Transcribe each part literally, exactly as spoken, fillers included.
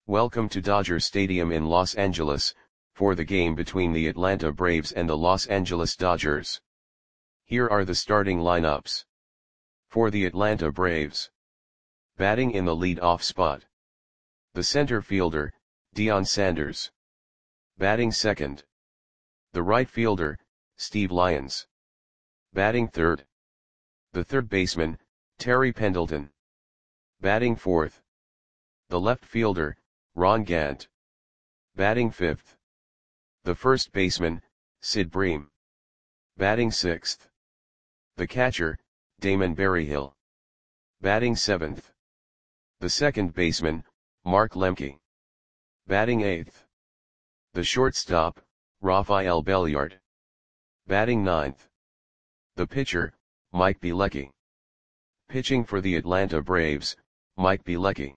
Welcome to Dodger Stadium in Los Angeles, for the game between the Atlanta Braves and the Los Angeles Dodgers. Here are the starting lineups. For the Atlanta Braves. Batting in the lead-off spot. The center fielder, Deion Sanders. Batting second. The right fielder, Steve Lyons. Batting third. The third baseman, Terry Pendleton. Batting fourth. The left fielder, Ron Gant. Batting fifth. The first baseman, Sid Bream. Batting sixth. The catcher, Damon Berryhill. Batting seventh. The second baseman, Mark Lemke. Batting eighth. The shortstop, Rafael Belliard. Batting ninth. The pitcher, Mike Bielecki. Pitching for the Atlanta Braves, Mike Bielecki.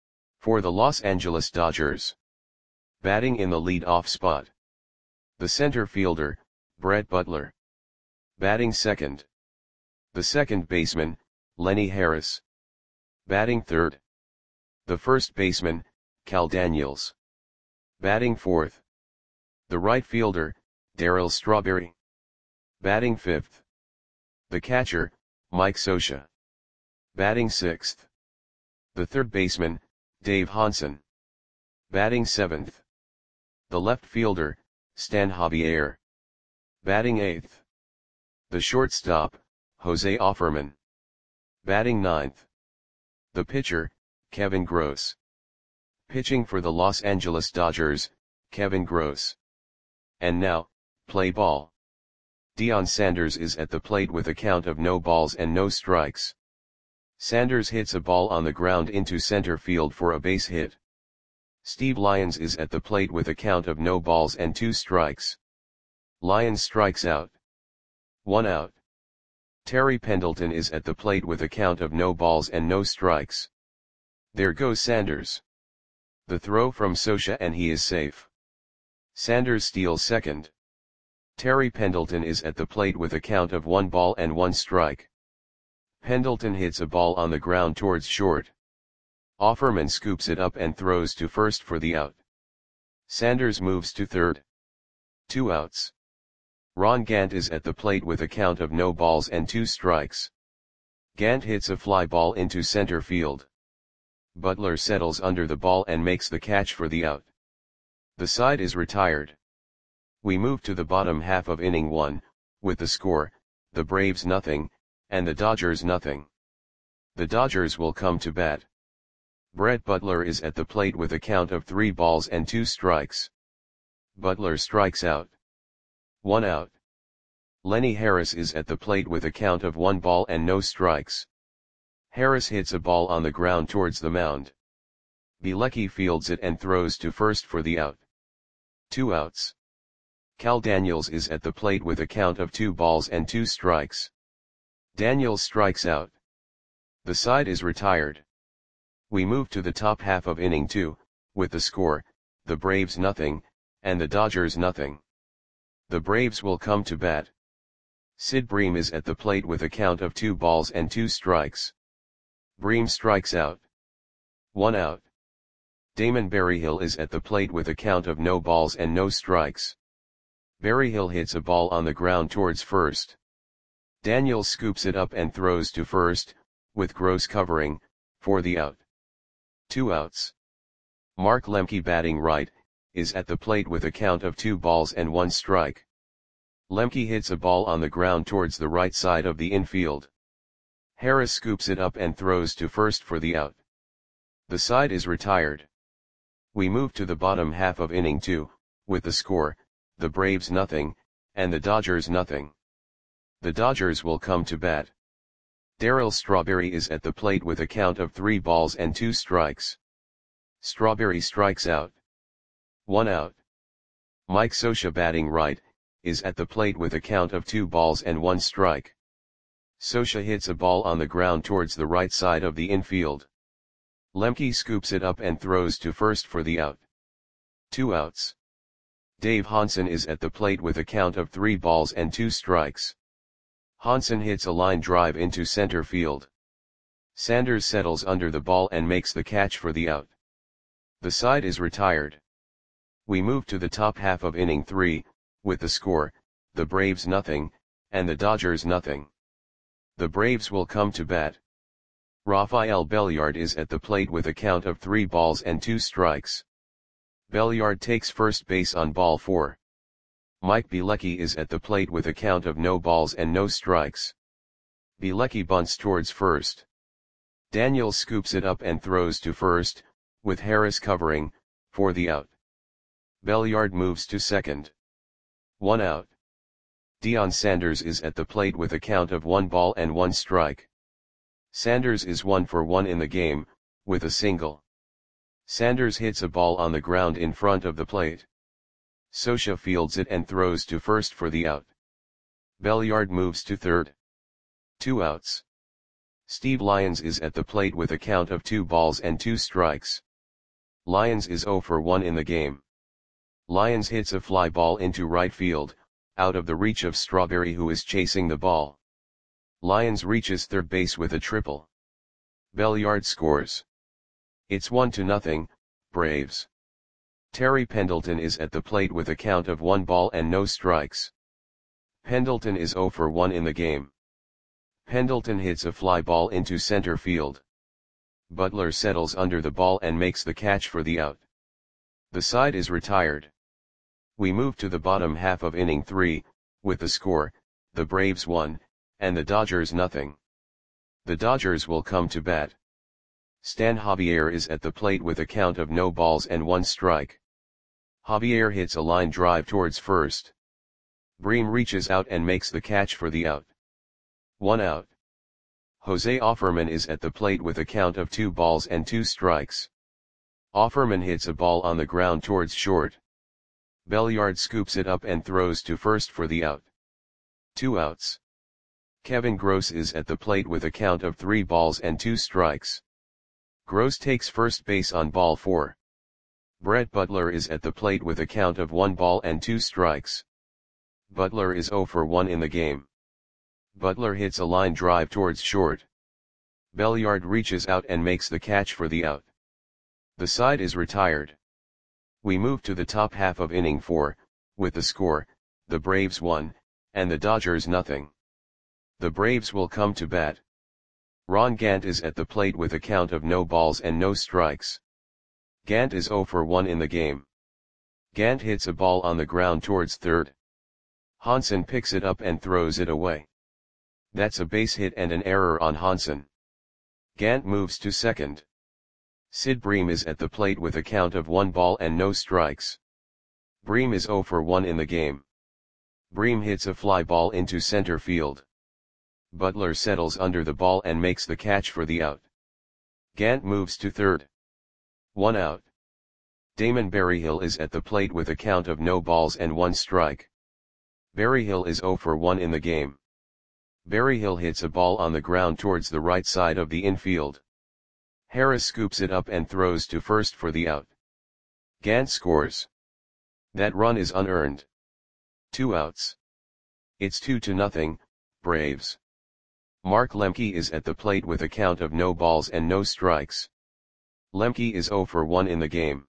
For the Los Angeles Dodgers. Batting in the lead-off spot. The center fielder, Brett Butler. Batting second. The second baseman, Lenny Harris. Batting third. The first baseman, Cal Daniels. Batting fourth. The right fielder, Darryl Strawberry. Batting fifth. The catcher, Mike Scioscia. Batting sixth. The third baseman, Dave Hansen. Batting seventh. The left fielder, Stan Javier. Batting eighth. The shortstop, Jose Offerman. Batting ninth. The pitcher, Kevin Gross. Pitching for the Los Angeles Dodgers, Kevin Gross. And now, play ball. Deion Sanders is at the plate with a count of no balls and no strikes. Sanders hits a ball on the ground into center field for a base hit. Steve Lyons is at the plate with a count of no balls and two strikes. Lyons strikes out. One out. Terry Pendleton is at the plate with a count of no balls and no strikes. There goes Sanders. The throw from Scioscia and he is safe. Sanders steals second. Terry Pendleton is at the plate with a count of one ball and one strike. Pendleton hits a ball on the ground towards short. Offerman scoops it up and throws to first for the out. Sanders moves to third. Two outs. Ron Gant is at the plate with a count of no balls and two strikes. Gant hits a fly ball into center field. Butler settles under the ball and makes the catch for the out. The side is retired. We move to the bottom half of inning one, with the score, the Braves nothing, and the Dodgers nothing. The Dodgers will come to bat. Brett Butler is at the plate with a count of three balls and two strikes. Butler strikes out. One out. Lenny Harris is at the plate with a count of one ball and no strikes. Harris hits a ball on the ground towards the mound. Bielecki fields it and throws to first for the out. Two outs. Cal Daniels is at the plate with a count of two balls and two strikes. Daniels strikes out. The side is retired. We move to the top half of inning two, with the score, the Braves nothing, and the Dodgers nothing. The Braves will come to bat. Sid Bream is at the plate with a count of two balls and two strikes. Bream strikes out. One out. Damon Berryhill is at the plate with a count of no balls and no strikes. Berryhill hits a ball on the ground towards first. Daniels scoops it up and throws to first, with Gross covering, for the out. Two outs. Mark Lemke batting right, is at the plate with a count of two balls and one strike. Lemke hits a ball on the ground towards the right side of the infield. Harris scoops it up and throws to first for the out. The side is retired. We move to the bottom half of inning two, with the score, the Braves nothing, and the Dodgers nothing. The Dodgers will come to bat. Darryl Strawberry is at the plate with a count of three balls and two strikes. Strawberry strikes out. One out. Mike Scioscia batting right, is at the plate with a count of two balls and one strike. Scioscia hits a ball on the ground towards the right side of the infield. Lemke scoops it up and throws to first for the out. Two outs. Dave Hansen is at the plate with a count of three balls and two strikes. Hansen hits a line drive into center field. Sanders settles under the ball and makes the catch for the out. The side is retired. We move to the top half of inning three, with the score, the Braves nothing, and the Dodgers nothing. The Braves will come to bat. Rafael Belliard is at the plate with a count of three balls and two strikes. Belliard takes first base on ball four. Mike Bielecki is at the plate with a count of no balls and no strikes. Bielecki bunts towards first. Daniels scoops it up and throws to first, with Harris covering, for the out. Belliard moves to second. One out. Deion Sanders is at the plate with a count of one ball and one strike. Sanders is one for one in the game, with a single. Sanders hits a ball on the ground in front of the plate. Scioscia fields it and throws to first for the out. Belliard moves to third. Two outs. Steve Lyons is at the plate with a count of two balls and two strikes. Lyons is zero for one in the game. Lyons hits a fly ball into right field, out of the reach of Strawberry, who is chasing the ball. Lyons reaches third base with a triple. Belliard scores. It's one to nothing, Braves. Terry Pendleton is at the plate with a count of one ball and no strikes. Pendleton is zero for one in the game. Pendleton hits a fly ball into center field. Butler settles under the ball and makes the catch for the out. The side is retired. We move to the bottom half of inning three, with the score, the Braves one, and the Dodgers nothing. The Dodgers will come to bat. Stan Javier is at the plate with a count of no balls and one strike. Javier hits a line drive towards first. Bream reaches out and makes the catch for the out. One out. Jose Offerman is at the plate with a count of two balls and two strikes. Offerman hits a ball on the ground towards short. Belliard scoops it up and throws to first for the out. Two outs. Kevin Gross is at the plate with a count of three balls and two strikes. Gross takes first base on ball four. Brett Butler is at the plate with a count of one ball and two strikes. Butler is zero for one in the game. Butler hits a line drive towards short. Belliard reaches out and makes the catch for the out. The side is retired. We move to the top half of inning four, with the score, the Braves one, and the Dodgers nothing. The Braves will come to bat. Ron Gant is at the plate with a count of no balls and no strikes. Gant is zero for one in the game. Gant hits a ball on the ground towards third. Hansen picks it up and throws it away. That's a base hit and an error on Hansen. Gant moves to second. Sid Bream is at the plate with a count of one ball and no strikes. Bream is zero for one in the game. Bream hits a fly ball into center field. Butler settles under the ball and makes the catch for the out. Gant moves to third. One out. Damon Berryhill is at the plate with a count of no balls and one strike. Berryhill is zero for one in the game. Berryhill hits a ball on the ground towards the right side of the infield. Harris scoops it up and throws to first for the out. Gant scores. That run is unearned. Two outs. It's two to nothing, Braves. Mark Lemke is at the plate with a count of no balls and no strikes. Lemke is zero for one in the game.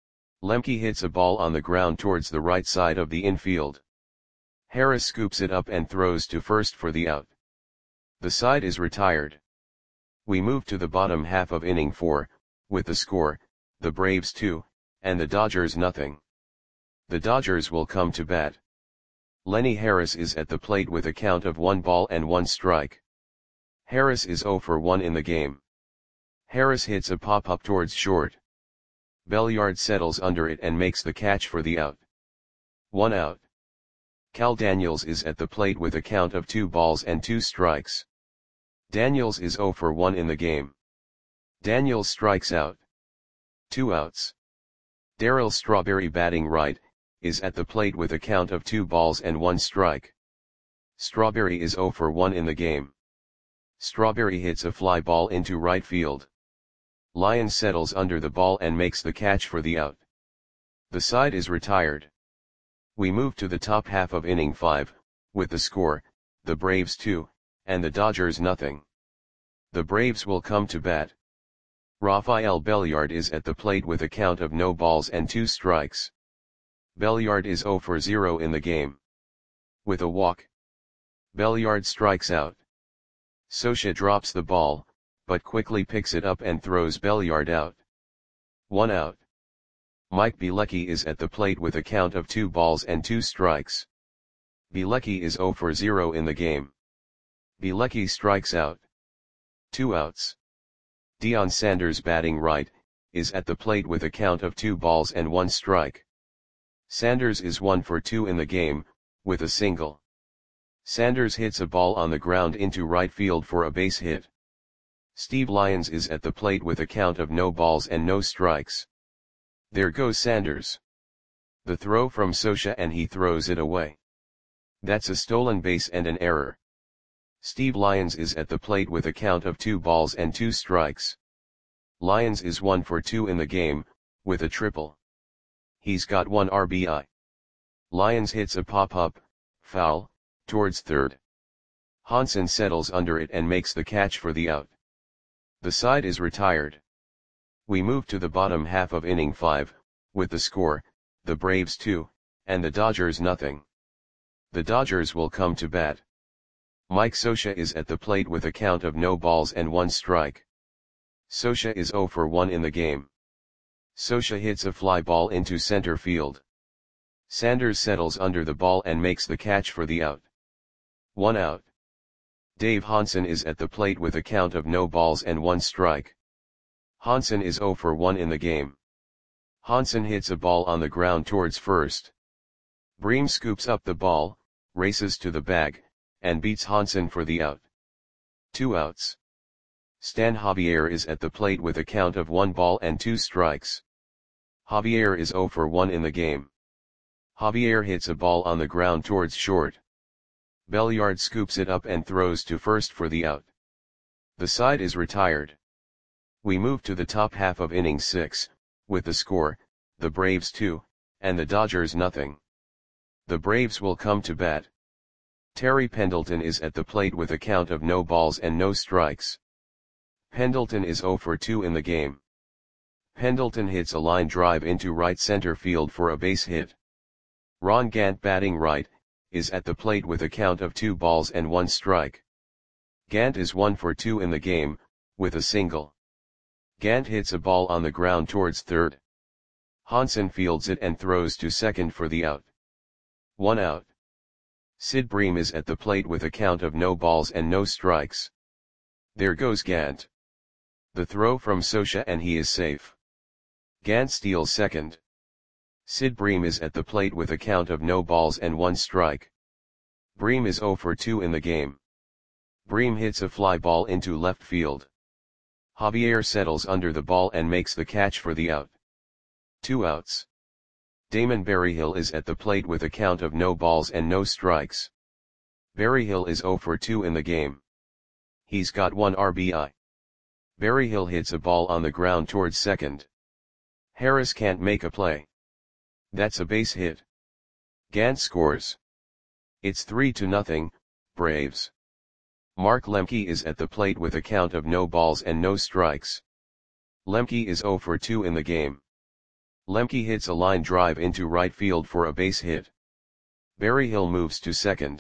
Lemke hits a ball on the ground towards the right side of the infield. Harris scoops it up and throws to first for the out. The side is retired. We move to the bottom half of inning four, with the score, the Braves two, and the Dodgers nothing. The Dodgers will come to bat. Lenny Harris is at the plate with a count of one ball and one strike. Harris is zero for one in the game. Harris hits a pop-up towards short. Belliard settles under it and makes the catch for the out. One out. Cal Daniels is at the plate with a count of two balls and two strikes. Daniels is zero for one in the game. Daniels strikes out. Two outs. Darryl Strawberry, batting right, is at the plate with a count of two balls and one strike. Strawberry is zero for one in the game. Strawberry hits a fly ball into right field. Lyons settles under the ball and makes the catch for the out. The side is retired. We move to the top half of inning five, with the score, the Braves two, and the Dodgers nothing. The Braves will come to bat. Rafael Belliard is at the plate with a count of no balls and two strikes. Belliard is zero for zero in the game. With a walk, Belliard strikes out. Socha drops the ball, but quickly picks it up and throws Belliard out. One out. Mike Bielecki is at the plate with a count of two balls and two strikes. Bielecki is zero for zero in the game. Bielecki strikes out. Two outs. Deion Sanders, batting right, is at the plate with a count of two balls and one strike. Sanders is one for two in the game, with a single. Sanders hits a ball on the ground into right field for a base hit. Steve Lyons is at the plate with a count of no balls and no strikes. There goes Sanders. The throw from Socha and he throws it away. That's a stolen base and an error. Steve Lyons is at the plate with a count of two balls and two strikes. Lyons is one for two in the game, with a triple. He's got one R B I. Lyons hits a pop-up, foul, towards third. Hansen settles under it and makes the catch for the out. The side is retired. We move to the bottom half of inning five, with the score, the Braves two, and the Dodgers nothing. The Dodgers will come to bat. Mike Socha is at the plate with a count of no balls and one strike. Socha is zero for one in the game. Socha hits a fly ball into center field. Sanders settles under the ball and makes the catch for the out. One out. Dave Hansen is at the plate with a count of no balls and one strike. Hansen is zero for one in the game. Hansen hits a ball on the ground towards first. Bream scoops up the ball, races to the bag, and beats Hansen for the out. Two outs. Stan Javier is at the plate with a count of one ball and two strikes. Javier is zero for one in the game. Javier hits a ball on the ground towards short. Belliard scoops it up and throws to first for the out. The side is retired. We move to the top half of inning six, with the score, the Braves two, and the Dodgers nothing. The Braves will come to bat. Terry Pendleton is at the plate with a count of no balls and no strikes. Pendleton is zero for two in the game. Pendleton hits a line drive into right center field for a base hit. Ron Gant, batting right, is at the plate with a count of two balls and one strike. Gant is one for two in the game, with a single. Gant hits a ball on the ground towards third. Hansen fields it and throws to second for the out. One out. Sid Bream is at the plate with a count of no balls and no strikes. There goes Gant. The throw from Socha and he is safe. Gant steals second. Sid Bream is at the plate with a count of no balls and one strike. Bream is zero for two in the game. Bream hits a fly ball into left field. Javier settles under the ball and makes the catch for the out. Two outs. Damon Berryhill is at the plate with a count of no balls and no strikes. Berryhill is zero for two in the game. He's got one R B I. Berryhill hits a ball on the ground towards second. Harris can't make a play. That's a base hit. Gant scores. It's three to nothing, Braves. Mark Lemke is at the plate with a count of no balls and no strikes. Lemke is zero for two in the game. Lemke hits a line drive into right field for a base hit. Berryhill moves to second.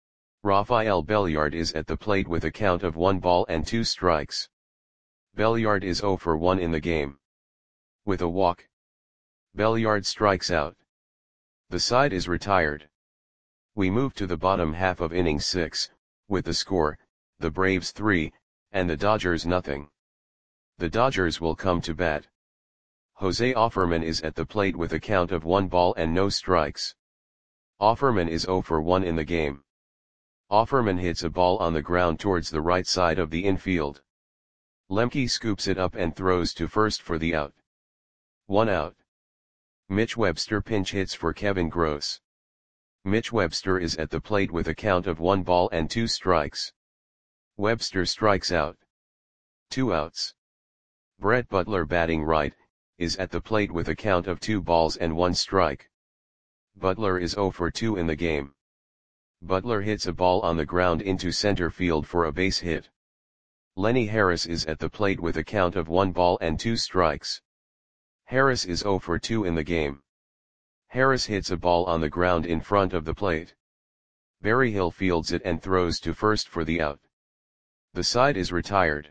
Rafael Belliard is at the plate with a count of one ball and two strikes. Belliard is zero for one in the game. With a walk, Belliard strikes out. The side is retired. We move to the bottom half of inning six, with the score, the Braves three, and the Dodgers nothing. The Dodgers will come to bat. Jose Offerman is at the plate with a count of one ball and no strikes. Offerman is zero for one in the game. Offerman hits a ball on the ground towards the right side of the infield. Lemke scoops it up and throws to first for the out. One out. Mitch Webster pinch hits for Kevin Gross. Mitch Webster is at the plate with a count of one ball and two strikes. Webster strikes out. Two outs. Brett Butler, batting right, is at the plate with a count of two balls and one strike. Butler is zero for two in the game. Butler hits a ball on the ground into center field for a base hit. Lenny Harris is at the plate with a count of one ball and two strikes. Harris is zero for two in the game. Harris hits a ball on the ground in front of the plate. Berryhill fields it and throws to first for the out. The side is retired.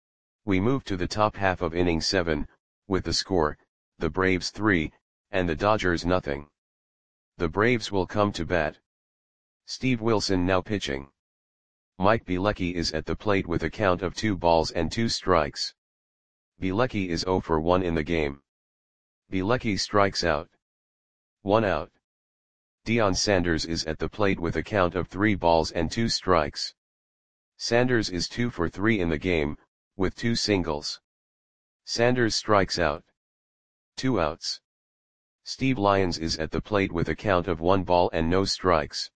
We move to the top half of inning seven, with the score, the Braves three, and the Dodgers nothing. The Braves will come to bat. Steve Wilson now pitching. Mike Bielecki is at the plate with a count of two balls and two strikes. Bielecki is zero for one in the game. Bielecki strikes out. One out. Deion Sanders is at the plate with a count of three balls and two strikes. Sanders is two for three in the game, with two singles. Sanders strikes out. Two outs. Steve Lyons is at the plate with a count of one ball and no strikes.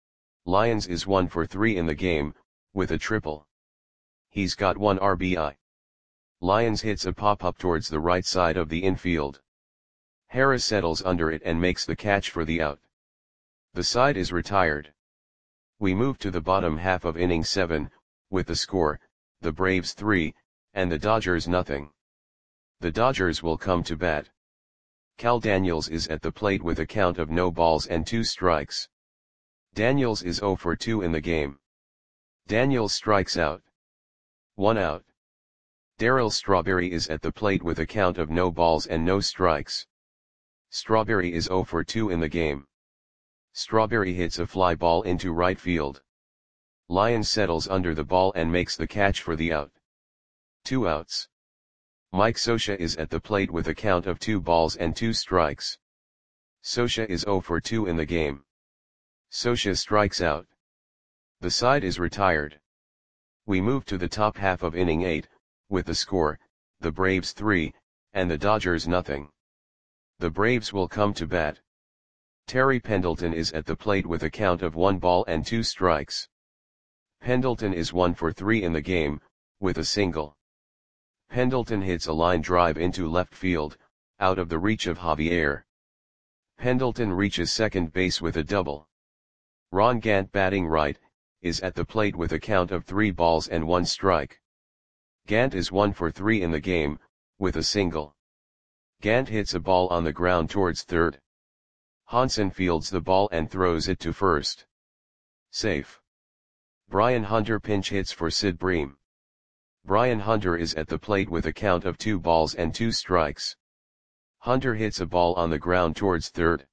Lyons is one for three in the game, with a triple. He's got one R B I. Lyons hits a pop-up towards the right side of the infield. Harris settles under it and makes the catch for the out. The side is retired. We move to the bottom half of inning seven, with the score, the Braves three, and the Dodgers nothing. The Dodgers will come to bat. Cal Daniels is at the plate with a count of no balls and two strikes. Daniels is zero for two in the game. Daniels strikes out. One out. Darryl Strawberry is at the plate with a count of no balls and no strikes. Strawberry is zero for two in the game. Strawberry hits a fly ball into right field. Lyons settles under the ball and makes the catch for the out. Two outs. Mike Scioscia is at the plate with a count of two balls and two strikes. Scioscia is zero for two in the game. Scioscia strikes out. The side is retired. We move to the top half of inning eight, with the score, the Braves three, and the Dodgers nothing. The Braves will come to bat. Terry Pendleton is at the plate with a count of one ball and two strikes. Pendleton is one for three in the game, with a single. Pendleton hits a line drive into left field, out of the reach of Javier. Pendleton reaches second base with a double. Ron Gant, batting right, is at the plate with a count of three balls and one strike. Gant is one for three in the game, with a single. Gant hits a ball on the ground towards third. Hansen fields the ball and throws it to first. Safe. Brian Hunter pinch hits for Sid Bream. Brian Hunter is at the plate with a count of two balls and two strikes. Hunter hits a ball on the ground towards third.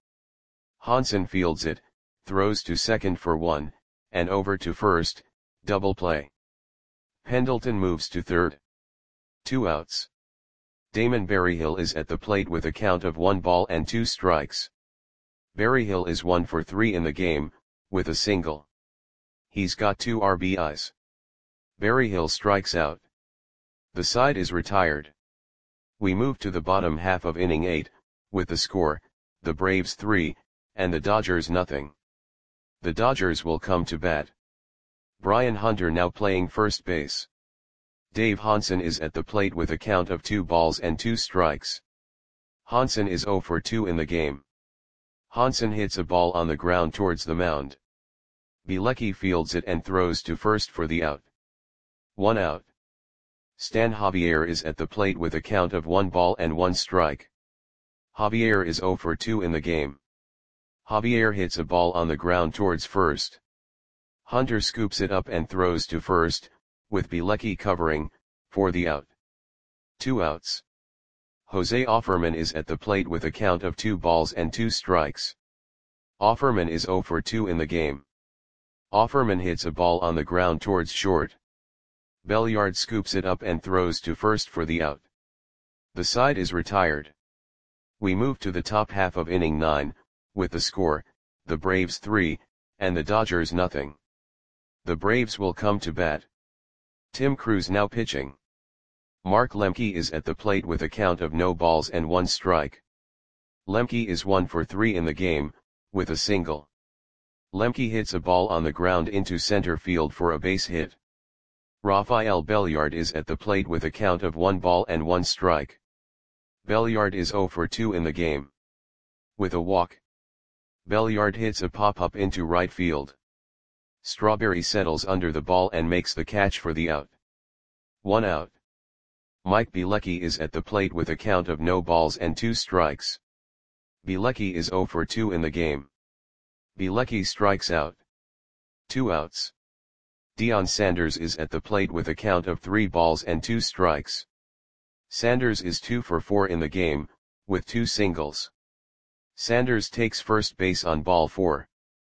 Hansen fields it, throws to second for one, and over to first, double play. Pendleton moves to third. Two outs. Damon Berryhill is at the plate with a count of one ball and two strikes. Berryhill is one for three in the game, with a single. He's got two R B Is. Berryhill strikes out. The side is retired. We move to the bottom half of inning eight, with the score, the Braves three, and the Dodgers nothing. The Dodgers will come to bat. Brian Hunter now playing first base. Dave Hansen is at the plate with a count of two balls and two strikes. Hansen is zero for two in the game. Hansen hits a ball on the ground towards the mound. Bielecki fields it and throws to first for the out. One out. Stan Javier is at the plate with a count of one ball and one strike. Javier is zero for two in the game. Javier hits a ball on the ground towards first. Hunter scoops it up and throws to first, with Bielecki covering, for the out. Two outs. Jose Offerman is at the plate with a count of two balls and two strikes. Offerman is zero for two in the game. Offerman hits a ball on the ground towards short. Belliard scoops it up and throws to first for the out. The side is retired. We move to the top half of inning nine, with the score, the Braves three, and the Dodgers nothing. The Braves will come to bat. Tim Crews now pitching. Mark Lemke is at the plate with a count of no balls and one strike. Lemke is one for three in the game, with a single. Lemke hits a ball on the ground into center field for a base hit. Rafael Belliard is at the plate with a count of one ball and one strike. Belliard is zero for two in the game. With a walk. Belliard hits a pop-up into right field. Strawberry settles under the ball and makes the catch for the out. one out. Mike Bielecki is at the plate with a count of no balls and two strikes. Bielecki is zero for two in the game. Bielecki strikes out. Two outs. Deion Sanders is at the plate with a count of three balls and two strikes. Sanders is two for four in the game, with two singles. Sanders takes first base on ball four.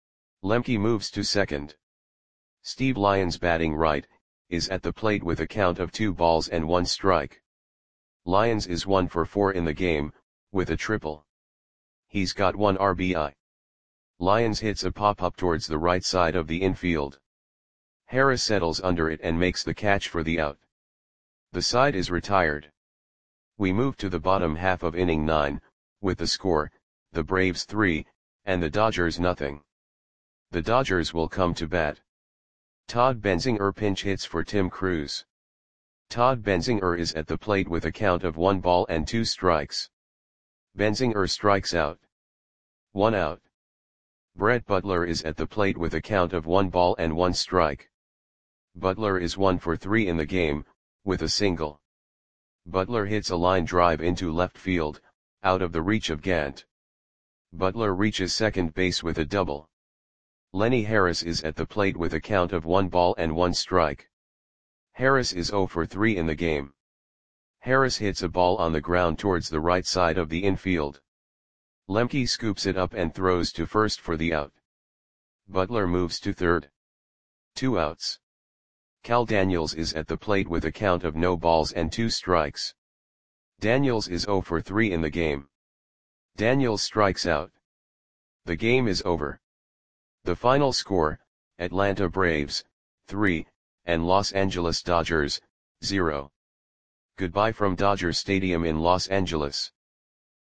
Lemke moves to second. Steve Lyons, batting right, is at the plate with a count of two balls and one strike. Lyons is one for four in the game, with a triple. He's got one R B I. Lyons hits a pop-up towards the right side of the infield. Harris settles under it and makes the catch for the out. The side is retired. We move to the bottom half of inning nine, with the score, the Braves three, and the Dodgers nothing. The Dodgers will come to bat. Todd Benzinger pinch hits for Tim Crews. Todd Benzinger is at the plate with a count of one ball and two strikes. Benzinger strikes out. One out. Brett Butler is at the plate with a count of one ball and one strike. Butler is one for three in the game, with a single. Butler hits a line drive into left field, out of the reach of Gant. Butler reaches second base with a double. Lenny Harris is at the plate with a count of one ball and one strike. Harris is zero for three in the game. Harris hits a ball on the ground towards the right side of the infield. Lemke scoops it up and throws to first for the out. Butler moves to third. Two outs. Cal Daniels is at the plate with a count of no balls and two strikes. Daniels is zero for three in the game. Daniels strikes out. The game is over. The final score, Atlanta Braves, three, and Los Angeles Dodgers, zero. Goodbye from Dodger Stadium in Los Angeles.